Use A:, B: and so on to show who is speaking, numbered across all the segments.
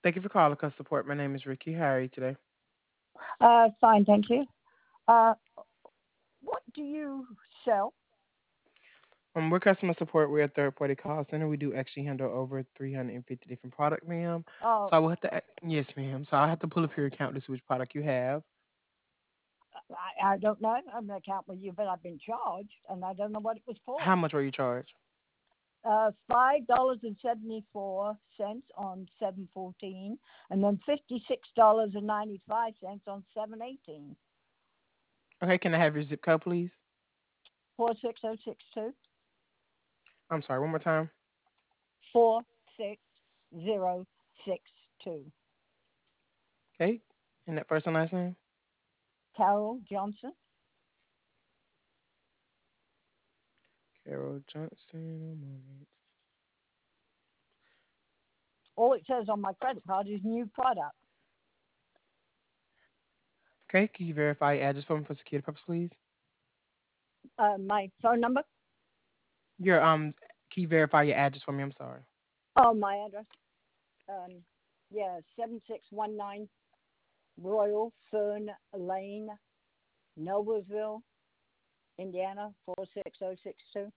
A: Thank you for calling Customer Support. My name is Ricky. How are you today?
B: Fine, thank you. Uh, what do you sell?
A: We're customer support. We're a third party call center. We do actually handle over 350 different products, ma'am.
B: Oh,
A: So I will have to, yes, ma'am. So I have to pull up your account to see which product you have.
B: I don't know. I'm an account with you, but I've been charged, and I don't know what it was
A: How
B: for.
A: much were you charged?
B: $5.74 on 7/14, and then $56.95 on 7/18.
A: Okay, can I have your zip code, please?
B: 46062.
A: I'm sorry, one more time.
B: 46062.
A: Okay, and that first and last name?
B: Carol Johnson.
A: Carol Johnson. One moment.
B: All it says on my credit card is new product.
A: Okay, can you verify your address for me for security purpose, please?
B: My phone number.
A: Your can you verify your address for me? I'm sorry.
B: Oh, my address. Um, yeah, 7619 Royal Fern Lane, Noblesville, Indiana, 46062.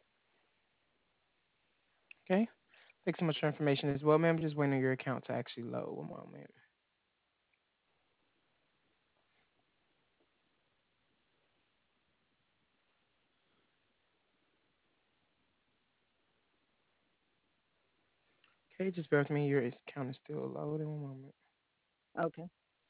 A: Okay. Thanks so much for information as well, ma'am. Just waiting on your account to actually load. One moment. Okay, just bear with me. Your account is still loading. One moment.
B: Okay.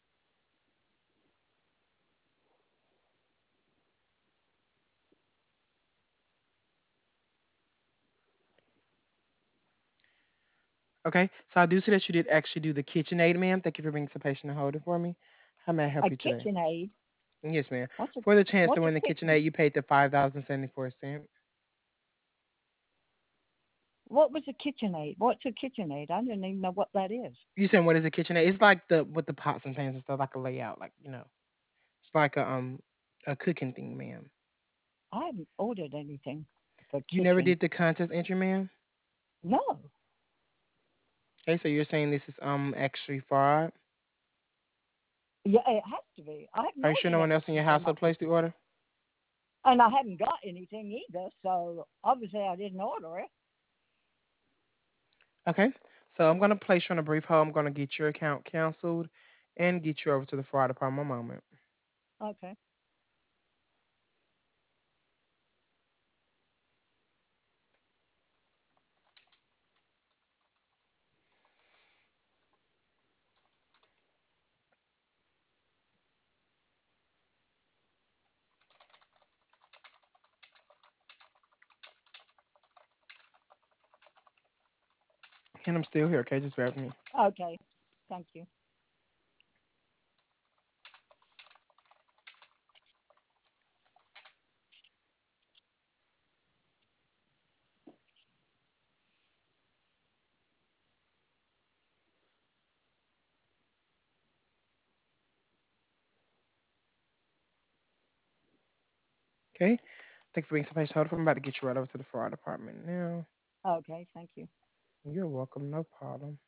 A: Okay, so I do see that you did actually do the KitchenAid, ma'am. Thank you for being so patient and holding for me. How may I help
B: A
A: you today?
B: KitchenAid.
A: Yes, ma'am.
B: What's a
A: For the chance to
B: what's a
A: win the
B: kitchen?
A: KitchenAid, you paid the 5,074 cents.
B: What was a KitchenAid? What's a KitchenAid? I didn't even know what that is.
A: You said what is a KitchenAid? It's like the with the pots and pans and stuff, like a layout, like it's like a cooking thing, ma'am.
B: I haven't ordered anything for
A: You never
B: kitchen.
A: did the contest entry, ma'am.
B: No.
A: Okay, so you're saying this is actually fraud.
B: Yeah, it has to be. I haven't
A: Are you sure
B: ordered
A: no one else in
B: anything
A: your
B: for my
A: household placed the
B: kitchen,
A: order?
B: and I haven't got anything either. So obviously, I didn't order it.
A: Okay. So I'm gonna place you on a brief hold. I'm gonna get your account canceled and get you over to the fraud department. One moment.
B: Okay.
A: And I'm still here. Okay, just bear with me.
B: Okay. Thank you.
A: Okay. Thank you for being so patient. Hold up. I'm about to get you right over to the fraud department now.
B: Okay. Thank you.
A: You're welcome. No problem.